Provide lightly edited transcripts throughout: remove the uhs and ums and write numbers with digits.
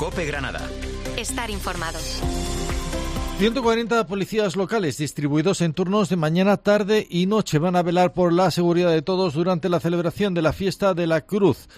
COPE Granada. Estar informados. 140 policías locales distribuidos en turnos de mañana, tarde y noche van a velar por la seguridad de todos durante la celebración de la Fiesta de la Cruz.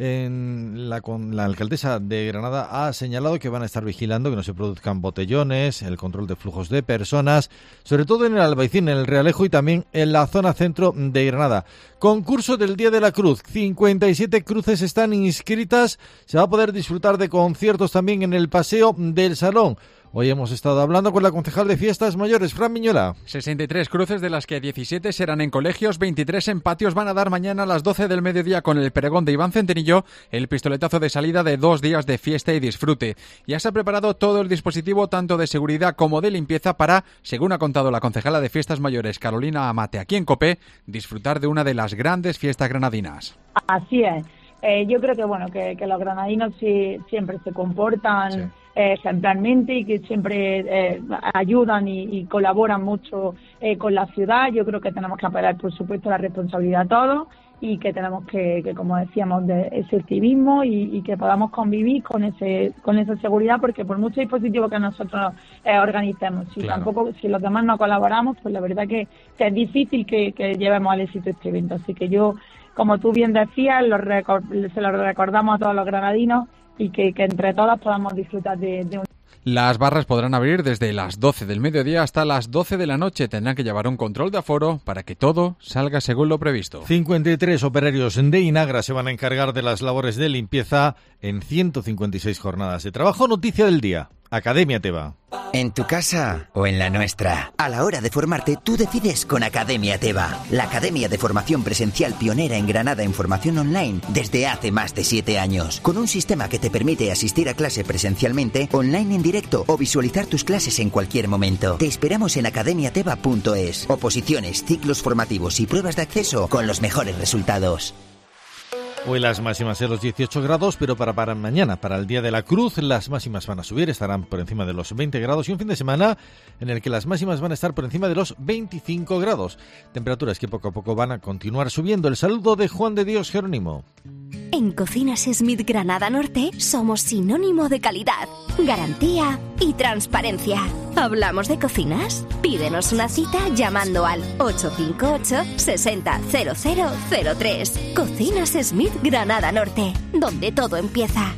La alcaldesa de Granada ha señalado que van a estar vigilando que no se produzcan botellones, el control de flujos de personas, sobre todo en el Albaicín, en el Realejo y también en la zona centro de Granada. Concurso del Día de la Cruz, 57 cruces están inscritas, se va a poder disfrutar de conciertos también en el Paseo del Salón. Hoy hemos estado hablando con la concejal de Fiestas Mayores, Fran Miñola. 63 cruces, de las que 17 serán en colegios, 23 en patios. Van a dar mañana a las 12 del mediodía con el pregón de Iván Centenillo el pistoletazo de salida de 2 días de fiesta y disfrute. Ya se ha preparado todo el dispositivo, tanto de seguridad como de limpieza, para, según ha contado la concejala de Fiestas Mayores, Carolina Amate, aquí en COPE, disfrutar de una de las grandes fiestas granadinas. Así es. Yo creo que los granadinos siempre se comportan ejemplarmente y que siempre ayudan y colaboran mucho con la ciudad. Yo creo que tenemos que apelar, por supuesto, la responsabilidad a todos y que tenemos que como decíamos, de ese civismo y que podamos convivir con esa seguridad, porque por mucho dispositivo que nosotros organicemos, si los demás no colaboramos, pues la verdad que es difícil que llevemos al éxito este evento. Así que yo, como tú bien decías, se lo recordamos a todos los granadinos y que entre todas podamos disfrutar de un... Las barras podrán abrir desde las 12 del mediodía hasta las 12 de la noche. Tendrán que llevar un control de aforo para que todo salga según lo previsto. 53 operarios de Inagra se van a encargar de las labores de limpieza en 156 jornadas de trabajo. Noticia del día. Academia Teba. En tu casa o en la nuestra. A la hora de formarte, tú decides con Academia Teba, la academia de formación presencial pionera en Granada en formación online desde hace más de 7 años, con un sistema que te permite asistir a clase presencialmente, online en directo o visualizar tus clases en cualquier momento. Te esperamos en academiateba.es. Oposiciones, ciclos formativos y pruebas de acceso con los mejores resultados. Hoy las máximas en los 18 grados, pero para mañana, para el Día de la Cruz, las máximas van a subir, estarán por encima de los 20 grados y un fin de semana en el que las máximas van a estar por encima de los 25 grados. Temperaturas que poco a poco van a continuar subiendo. El saludo de Juan de Dios Jerónimo. En Cocinas Smith Granada Norte somos sinónimo de calidad, garantía y transparencia. ¿Hablamos de cocinas? Pídenos una cita llamando al 858 60 0003. Cocinas Smith Granada Norte, donde todo empieza.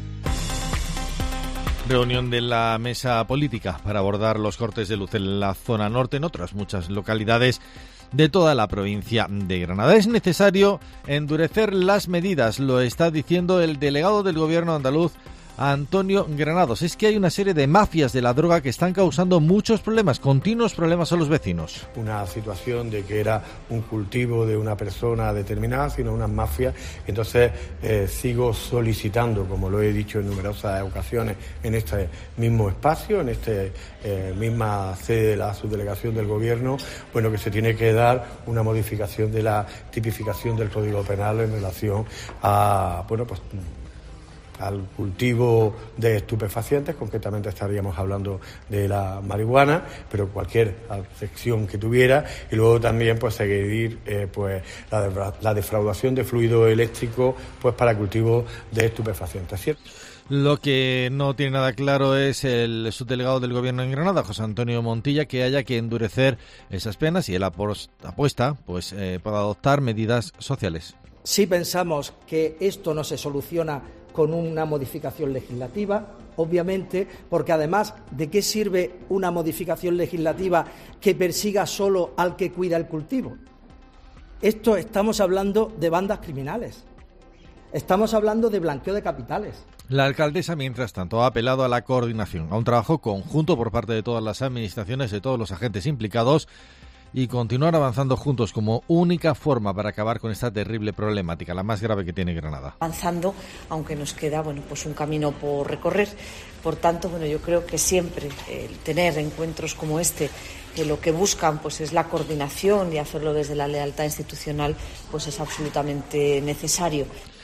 Reunión de la mesa política para abordar los cortes de luz en la zona norte, en otras muchas localidades de toda la provincia de Granada. Es necesario endurecer las medidas, lo está diciendo el delegado del gobierno andaluz, Antonio Granados. Es que hay una serie de mafias de la droga que están causando muchos problemas, continuos problemas a los vecinos. Una situación de que era un cultivo de una persona determinada, sino unas mafias. Entonces sigo solicitando, como lo he dicho en numerosas ocasiones, en este mismo espacio, en esta misma sede de la subdelegación del gobierno, bueno, que se tiene que dar una modificación de la tipificación del Código Penal en relación a, bueno, pues al cultivo de estupefacientes. Concretamente estaríamos hablando de la marihuana, pero cualquier afección que tuviera, y luego también pues seguir pues la defraudación de fluido eléctrico pues para cultivo de estupefacientes, ¿cierto? Lo que no tiene nada claro es el subdelegado del gobierno en Granada, José Antonio Montilla, que haya que endurecer esas penas, y él apuesta pues para adoptar medidas sociales. Sí pensamos que esto no se soluciona con una modificación legislativa, obviamente, porque además, ¿de qué sirve una modificación legislativa que persiga solo al que cuida el cultivo? Estamos hablando de bandas criminales, estamos hablando de blanqueo de capitales. La alcaldesa, mientras tanto, ha apelado a la coordinación, a un trabajo conjunto por parte de todas las administraciones, de todos los agentes implicados, y continuar avanzando juntos como única forma para acabar con esta terrible problemática, la más grave que tiene Granada. Avanzando, aunque nos queda pues un camino por recorrer. Por tanto, yo creo que siempre el tener encuentros como este, que lo que buscan pues es la coordinación y hacerlo desde la lealtad institucional, pues es absolutamente necesario.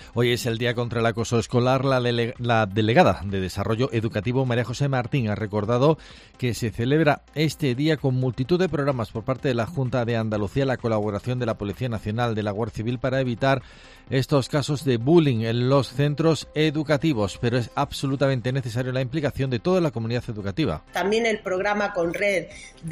Hoy es el Día contra el Acoso Escolar. La delegada de Desarrollo Educativo, María José Martín, ha recordado que se celebra este día con multitud de programas por parte de la Junta de Andalucía, la colaboración de la Policía Nacional, de la Guardia Civil, para evitar estos casos de bullying en los centros educativos, pero es absolutamente necesaria la implicación de toda la comunidad educativa. También el programa Conred,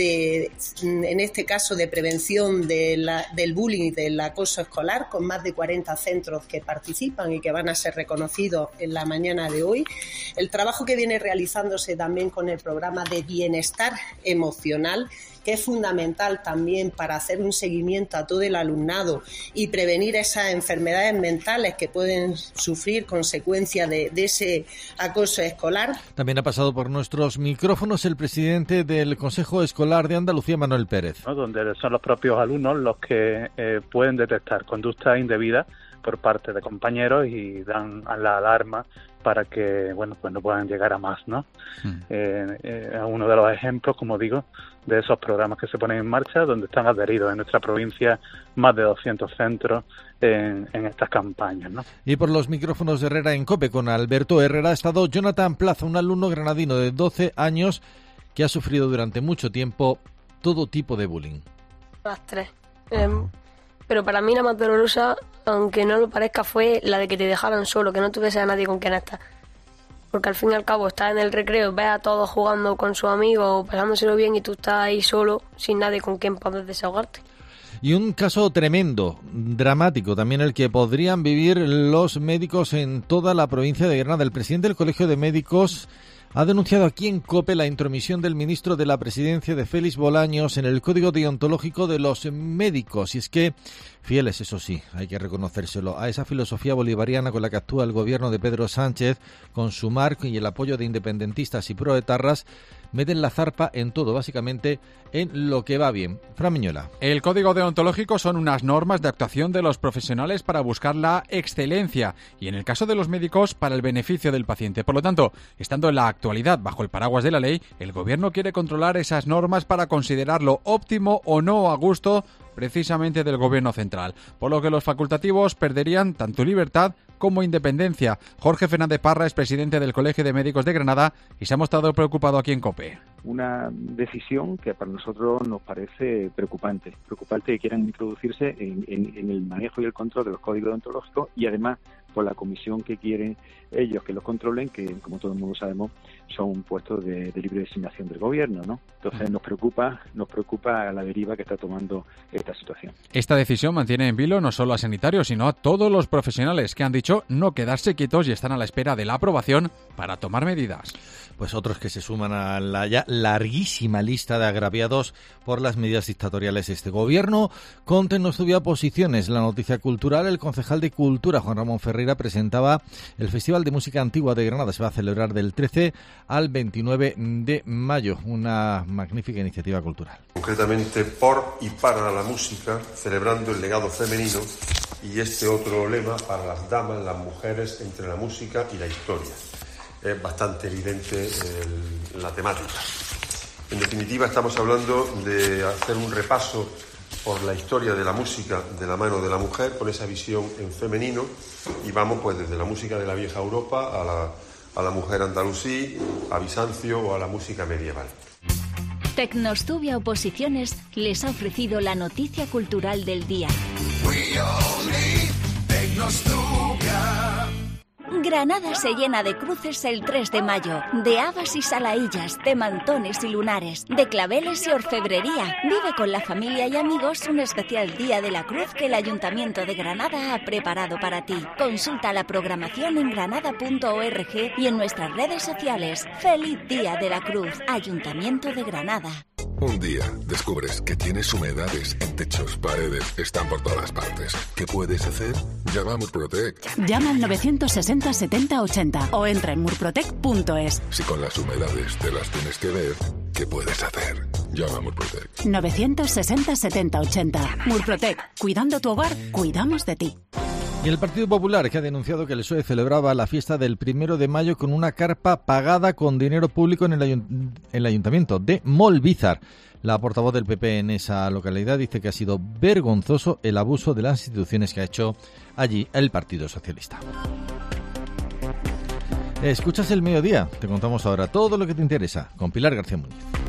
en este caso de prevención del bullying y del acoso escolar, con más de 40 centros que participan y que van a ser reconocidos en la mañana de hoy. El trabajo que viene realizándose también con el programa de bienestar emocional, que es fundamental también para hacer un seguimiento a todo el alumnado y prevenir esas enfermedades mentales que pueden sufrir consecuencia de ese acoso escolar. También ha pasado por nuestros micrófonos el presidente del Consejo Escolar de Andalucía, Manuel Pérez. Donde son los propios alumnos los que pueden detectar conductas indebidas por parte de compañeros y dan la alarma para que pues no puedan llegar a más, ¿no? Uno de los ejemplos, como digo, de esos programas que se ponen en marcha, donde están adheridos en nuestra provincia más de 200 centros en estas campañas, ¿no? Y por los micrófonos de Herrera en COPE con Alberto Herrera ha estado Jonathan Plaza, un alumno granadino de 12 años que ha sufrido durante mucho tiempo todo tipo de bullying. Las tres. Pero para mí la más dolorosa, aunque no lo parezca, fue la de que te dejaran solo, que no tuviese a nadie con quien estar. Porque al fin y al cabo estás en el recreo, ves a todos jugando con sus amigos, pasándoselo bien, y tú estás ahí solo, sin nadie con quien poder desahogarte. Y un caso tremendo, dramático, también el que podrían vivir los médicos en toda la provincia de Granada. El presidente del Colegio de Médicos ha denunciado aquí en COPE la intromisión del ministro de la Presidencia, de Félix Bolaños, en el código deontológico de los médicos. Y es que, fieles, eso sí, hay que reconocérselo, a esa filosofía bolivariana con la que actúa el gobierno de Pedro Sánchez, con su marco y el apoyo de independentistas y proetarras, meten la zarpa en todo, básicamente en lo que va bien. Fran Miñola. El código deontológico son unas normas de actuación de los profesionales para buscar la excelencia y, en el caso de los médicos, para el beneficio del paciente. Por lo tanto, estando en la actualidad bajo el paraguas de la ley, el gobierno quiere controlar esas normas para considerarlo óptimo o no a gusto precisamente del gobierno central, por lo que los facultativos perderían tanto libertad como independencia. Jorge Fernández Parra es presidente del Colegio de Médicos de Granada y se ha mostrado preocupado aquí en COPE. Una decisión que para nosotros nos parece preocupante que quieran introducirse en el manejo y el control de los códigos deontológicos, y además por la comisión que quieren ellos que los controlen, que como todo el mundo sabemos son puestos de libre designación del gobierno, ¿no? Entonces nos preocupa la deriva que está tomando esta situación. Esta decisión mantiene en vilo no solo a sanitarios, sino a todos los profesionales que han dicho no quedarse quietos y están a la espera de la aprobación para tomar medidas. Pues otros que se suman a la ya larguísima lista de agraviados por las medidas dictatoriales de este gobierno. Conte nos subía posiciones. La noticia cultural, el concejal de Cultura, Juan Ramón Ferreira, presentaba el Festival de Música Antigua de Granada. Se va a celebrar del 13 al 29 de mayo. Una magnífica iniciativa cultural. Concretamente por y para la música, celebrando el legado femenino y este otro lema para las damas, las mujeres, entre la música y la historia. Es bastante evidente la temática. En definitiva, estamos hablando de hacer un repaso por la historia de la música de la mano de la mujer, con esa visión en femenino, y vamos pues desde la música de la vieja Europa a la mujer andalusí, a Bizancio o a la música medieval. Tecnostubia Oposiciones les ha ofrecido la noticia cultural del día. Granada se llena de cruces el 3 de mayo, de habas y salaillas, de mantones y lunares, de claveles y orfebrería. Vive con la familia y amigos un especial Día de la Cruz que el Ayuntamiento de Granada ha preparado para ti. Consulta la programación en granada.org y en nuestras redes sociales. ¡Feliz Día de la Cruz! Ayuntamiento de Granada. Un día descubres que tienes humedades en techos, paredes, están por todas partes. ¿Qué puedes hacer? Llama a Murprotec. Llama al 960 70 80 o entra en murprotec.es. Si con las humedades te las tienes que ver, ¿qué puedes hacer? Llama a Murprotec. 960 70 80. Murprotec. Cuidando tu hogar, cuidamos de ti. Y el Partido Popular, que ha denunciado que el PSOE celebraba la fiesta del 1 de mayo con una carpa pagada con dinero público en el ayuntamiento de Molvízar. La portavoz del PP en esa localidad dice que ha sido vergonzoso el abuso de las instituciones que ha hecho allí el Partido Socialista. Escuchas El Mediodía, te contamos ahora todo lo que te interesa con Pilar García Muñiz.